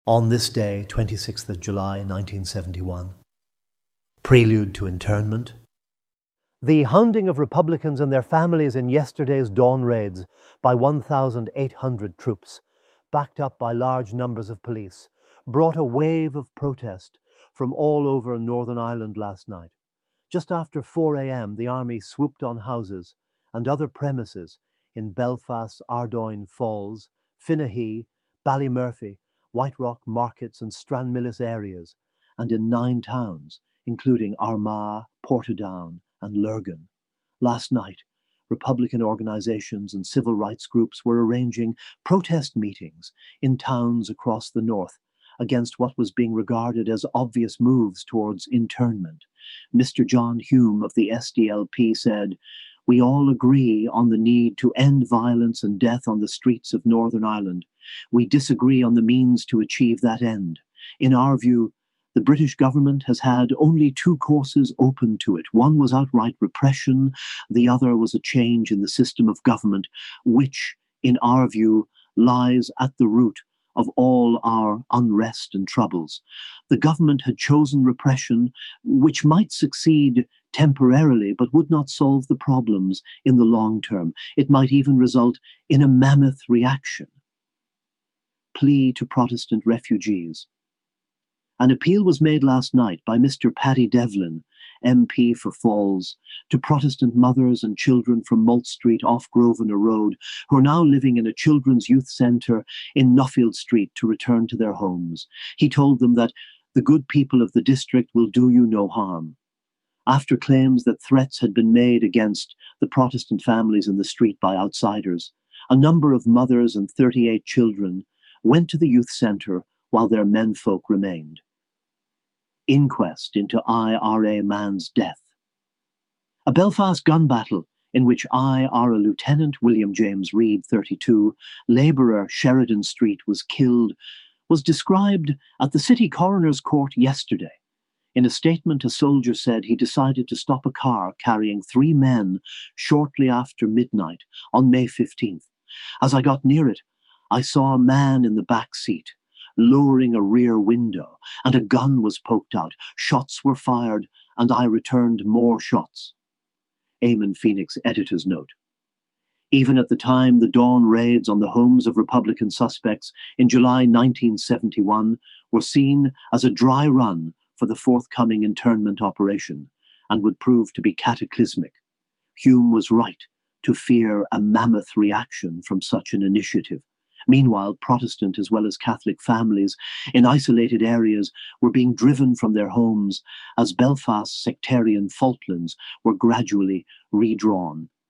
On this day, 26th of July 1971, prelude to internment, the hounding of Republicans and their families in yesterday's dawn raids by 1,800 troops, backed up by large numbers of police, brought a wave of protest from all over Northern Ireland last night. Just after 4 a.m., the army swooped on houses and other premises in Belfast's Ardoyne Falls, Finahee, Ballymurphy, White Rock Markets and Stranmillis areas, and in 9 towns, including Armagh, Portadown, and Lurgan. Last night, Republican organizations and civil rights groups were arranging protest meetings in towns across the north against what was being regarded as obvious moves towards internment. Mr. John Hume of the SDLP said, "We all agree on the need to end violence and death on the streets of Northern Ireland. We disagree on the means to achieve that end. In our view, the British government has had only 2 courses open to it. One was outright repression, the other was a change in the system of government, which, in our view, lies at the root of all our unrest and troubles. The government had chosen repression, which might succeed temporarily, but would not solve the problems in the long term. It might even result in a mammoth reaction." Plea to Protestant refugees. An appeal was made last night by Mr. Paddy Devlin, MP for Falls, to Protestant mothers and children from Moult Street off Grosvenor Road, who are now living in a children's youth centre in Nuffield Street, to return to their homes. He told them that the good people of the district will do you no harm. After claims that threats had been made against the Protestant families in the street by outsiders, a number of mothers and 38 children went to the youth centre while their menfolk remained. Inquest into IRA man's death. A Belfast gun battle in which IRA Lieutenant William James Reid, 32, labourer Sheridan Street, was killed, was described at the City Coroner's Court yesterday. In a statement, a soldier said he decided to stop a car carrying 3 men shortly after midnight on May 15th. "As I got near it, I saw a man in the back seat, lowering a rear window, and a gun was poked out. Shots were fired, and I returned more shots." Eamon Phoenix editor's note. Even at the time, the dawn raids on the homes of Republican suspects in July 1971 were seen as a dry run for the forthcoming internment operation, and would prove to be cataclysmic. Hume was right to fear a mammoth reaction from such an initiative. Meanwhile, Protestant as well as Catholic families in isolated areas were being driven from their homes as Belfast's sectarian faultlands were gradually redrawn.